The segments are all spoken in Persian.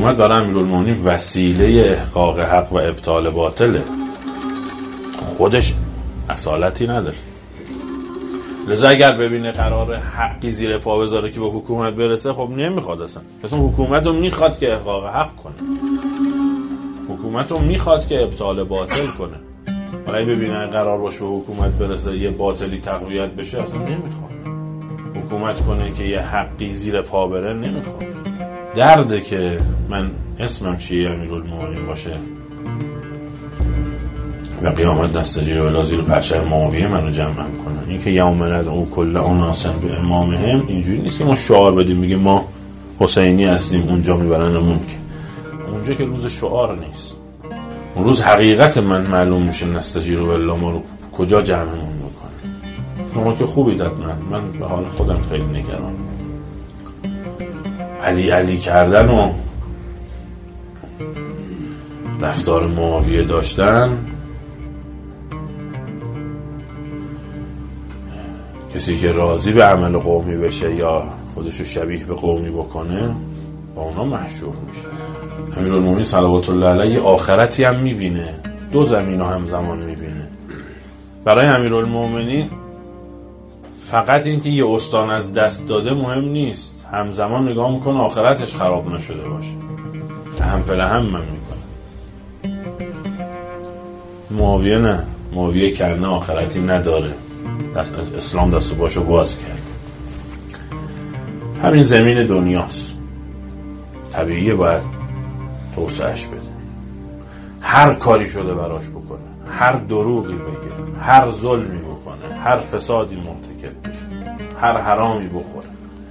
حکومت برای امیرالمومنین وسیله احقاق حق و ابطال باطله، خودش اصالتی نداره. لذا اگر ببینه قرار حقی زیر پا بذاره که به حکومت برسه، خب نمیخواد اصلا حکومت رو میخواد که احقاق حق کنه، حکومت رو میخواد که ابطال باطل کنه. ولی ببینه قرار باشه به حکومت برسه یه باطلی تقویت بشه، اصلا نمیخواد حکومت کنه که یه حقی زیر پا بره، نمیخواد. درده که من اسمم شیعه امیرالمومنین باشه و قیامت نستجیر ولا زیر پرچم معاویه منو جمع کنن. این که یوم ندعو کل اناس به امامهم، اینجوری نیست که ما شعار بدیم میگه ما حسینی هستیم اونجا میبرنمون، که اونجا که روز شعار نیست، اون روز حقیقت من معلوم میشه. نستجیر ولا ما رو کجا جمعمون میکنه. شما که خوبید حتما، من به حال خودم خیلی نگرانم. علی کردن و رفتار معاویه داشتن، کسی که راضی به عمل قومی بشه یا خودشو شبیه به قومی بکنه با اونا محشور میشه. امیرالمومنین صلوات الله علیه آخرتی هم میبینه، دو زمین رو همزمان میبینه. برای امیرالمومنین فقط این که یه استان از دست داده مهم نیست، همزمان نگاه میکنه آخرتش خراب نشده باشه، هم فله هم من میکنه. معاویه نه، معاویه کرنه آخرتی نداره، اسلام دست و باشو باز کرد. همین زمین دنیاست، طبیعیه باید توسعهش بده. هر کاری شده براش بکنه، هر دروغی بگه، هر ظلمی بکنه، هر فسادی مرتکب بشه، هر حرامی بخوره،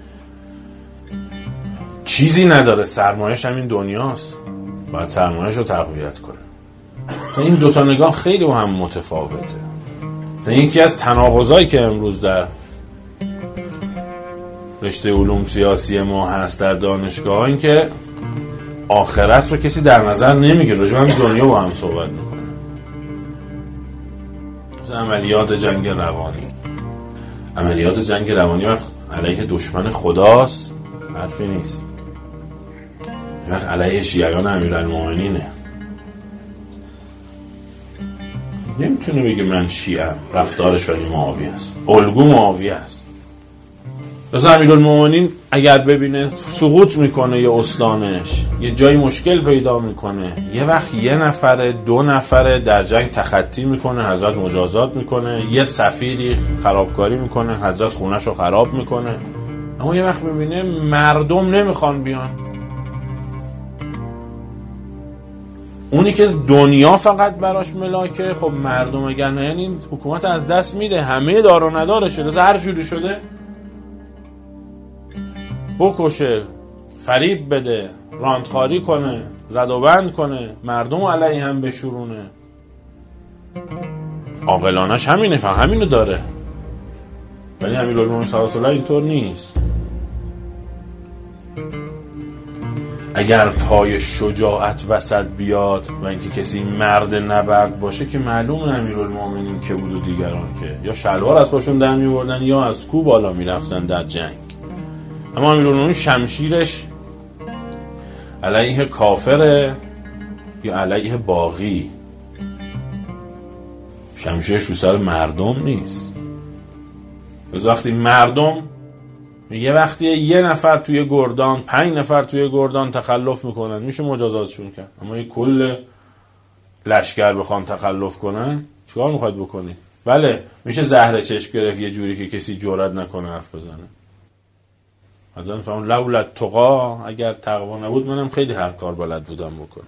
چیزی نداره. سرمایه‌اش همین دنیاست، باید سرمایه‌اش رو تقویت کنه. این دوتا نگاه خیلی با هم متفاوته. یکی از تناقضایی که امروز در رشته علوم سیاسی ما هست در دانشگاه، این که آخرت رو کسی در نظر نمیگیره، راجع به همین دنیا با هم صحبت میکنه. مثل عملیات جنگ روانی، عملیات جنگ روانی وقت علیه دشمن خداست حرفی نیست، وقت علیه شیعیان امیرالمومنینه. نمیتونه بگه من شیعم، رفتارش ولی معاویه است، الگو معاویه است. مثلا امیرالمومنین اگر ببینه سقوط میکنه یه استانش، یه جایی مشکل پیدا میکنه، یه وقت یه نفره دو نفره در جنگ تخطی میکنه، حضرت مجازات میکنه، یه سفیری خرابکاری میکنه، حضرت خونش رو خراب میکنه. اما یه وقت ببینه مردم نمیخوان بیان، اونی که دنیا فقط براش ملاکه، خب مردم اگر نه یعنی حکومت از دست میده، همه دار و نداره شده، هر جوری شده بکشه، فریب بده، راندخاری کنه، زد و بند کنه، مردم علیه هم بشورونه. عاقلانش همینه، همینو داره. ولی امیرالمومنین صلوات الله اینطور نیست. اگر پای شجاعت وسط بیاد و اینکه کسی مرد نبرد باشه که معلومه امیرالمومنین که بود و دیگران که یا شلوار از پاشون در میوردن یا از کو بالا میرفتن در جنگ. اما امیرالمومنین شمشیرش علیه کافره یا علیه باغی، شمشیرش رو سر مردم نیست. وقتی مردم یه وقتی یه نفر توی گردان 5 نفر توی گردان تخلف میکنن میشه مجازاتشون کرد، اما یه کل لشکر بخوان تخلف کنن چیکار میخواید بکنی؟ بله میشه زهر چشم گرفت یه جوری که کسی جرئت نکنه حرف بزنه. مثلا فهم لولا تقا، اگر تقوا نبود منم خیلی هر کار بلد بودم بکنم.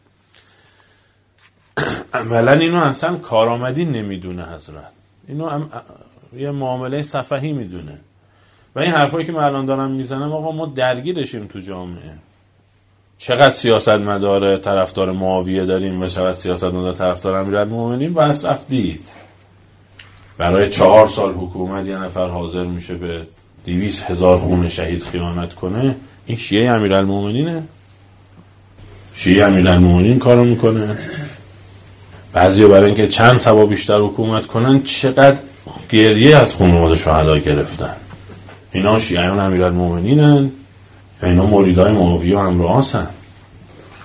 عملا اینو اصلا کارآمدی نمیدونه حضرت، اینو یه معامله سفهی میدونه. و این حرفایی که من الان دارم میزنم آقا ما درگیرشیم تو جامعه. چقدر سیاستمدار طرفدار معاویه داریم و چقدر سیاستمدار طرفدار امیرالمومنین بس رفتید. برای 4 سال حکومت یه نفر حاضر میشه به 200,000 خون شهید خیانت کنه، این شیعه امیرالمومنینه؟ شیعه امیرالمومنین کارو میکنه. بعضیا برای اینکه چند سبا بیشتر حکومت کنن چقدر گریه از خانواده شهدا گرفتن. اینا شیعیان امیرالمومنینن یا اینا مریدای معاویه و عمرو عاصن؟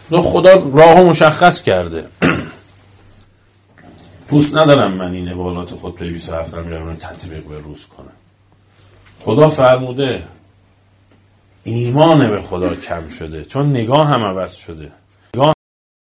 خدا راهو مشخص کرده. دوست ندارم من این عبارات خطبه 27 رو تطبیق به روز کنم. خدا فرموده ایمان به خدا کم شده چون نگاه هم عوض شده.